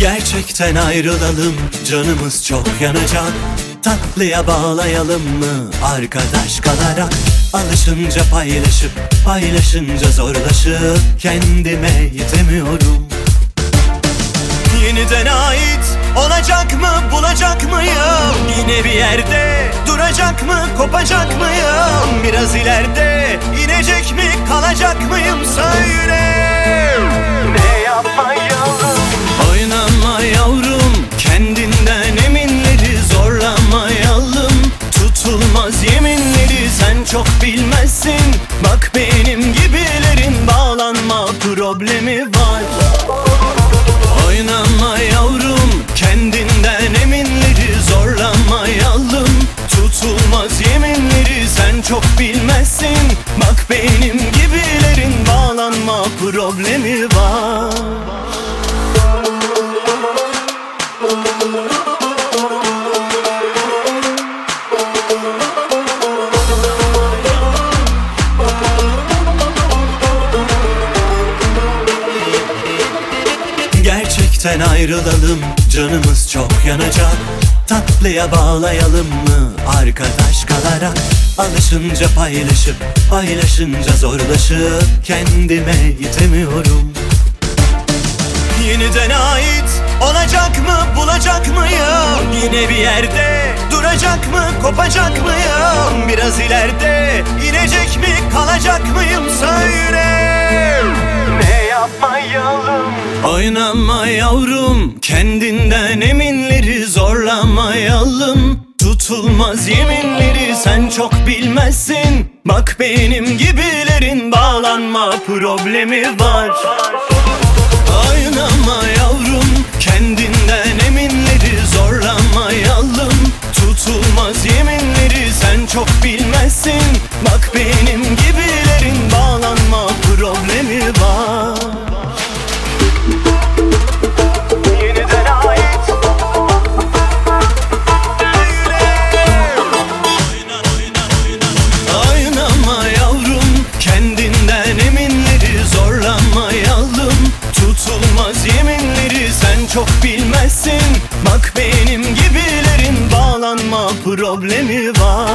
Gerçekten ayrılalım, canımız çok yanacak. Tatlıya bağlayalım mı arkadaş kalarak? Alışınca paylaşıp, paylaşınca zorlaşıp kendime yetemiyorum. Yeniden ait olacak mı, bulacak mıyım? Yine bir yerde duracak mı, kopacak mıyım? Biraz ileride inecek mi, kalacak mıyım? Söyle, ne yapmayalım? Oynama yavrum, kendinden eminleri zorlamayalım. Tutulmaz yeminleri sen çok bilmezsin. Bak benim gibilerin bağlanma problemi var. Oynama yavrum, kendinden eminleri zorlamayalım. Tutulmaz yeminleri sen çok bilmezsin. Bak benim gibilerin bağlanma problemi var. Gerçekten ayrılalım, canımız çok yanacak. Tatlıya bağlayalım mı arkadaş kalarak? Alışınca paylaşıp, paylaşınca zorlaşıp kendime yetemiyorum. Yeniden ait olacak mı, bulacak mıyım? Yine bir yerde duracak mı, kopacak mıyım? Biraz ileride inecek mi, kalacak mıyım? Söyle, ne yapmayalım? Oynama yavrum, kendinden eminleri zorlamayalım. Tutulmaz yeminleri sen çok bilmezsin. Bak benim gibilerin bağlanma problemi var. Oynama yavrum, kendinden eminleri zorlamayalım. Tutulmaz yeminleri sen çok bilmezsin. Bak benim gibilerin bağlanma problemi var. Oynama yavrum, kendinden eminleri zorlamayalım. Tutulmaz yeminleri sen çok bilmezsin. Bak benim gibilerin bağlanma problemi var.